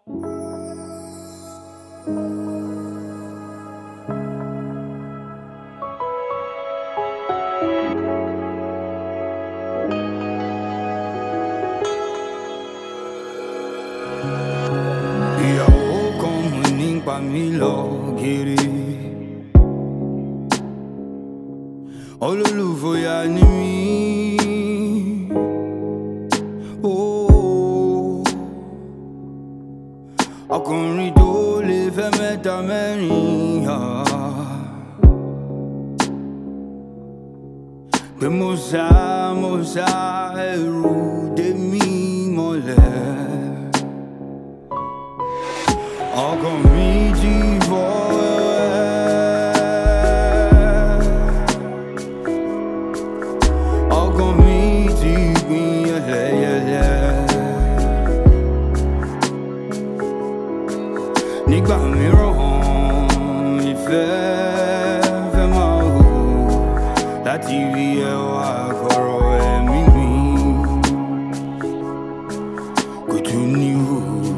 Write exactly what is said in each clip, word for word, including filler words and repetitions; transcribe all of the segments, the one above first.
Ìyàwó kan mú nípa mi lọ gèrè. Olólùfọ̀yà ni mí. Oh, ọkùnrin tó lè fẹ́ mẹ́ta mẹ́rin. Pé mo sá mo sá ẹrù dé mi mọ́lẹ̀. Ọkàn mi ti fọ́ wẹ́wẹ́. Ọkàn mi ti gbin yẹ́lẹyẹ̀lẹ. Nígbà mìíràn ìfẹ́ fẹ́ máa hù láti rí ẹwà kọ̀rọ̀ ẹ̀mí mi. Kò tún ní hù.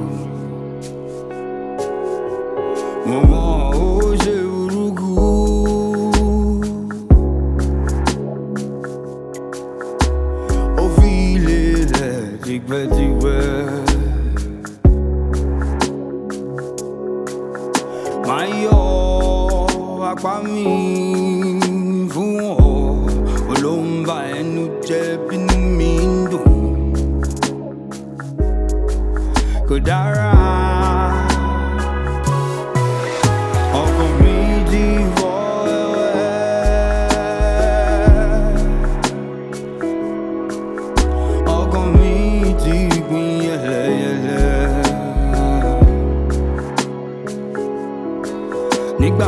Mo mọ̀ ó ṣe burúkú. Ó fi lélẹ̀ tipẹ́tipẹ́. Máa yọ apá mi fún ọ. Olóńgbà ẹnu jẹ́ bínú mi ń dùn. Kò dára. Ọkàn mi ti fọ́ wẹ́wẹ́. Ọkàn mi ti gbin yẹ́lẹyẹ̀lẹ. Nígbà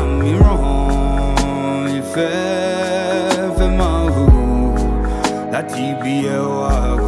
mìíràn ìfẹ́ fẹ́ máa hù láti ibi ẹwà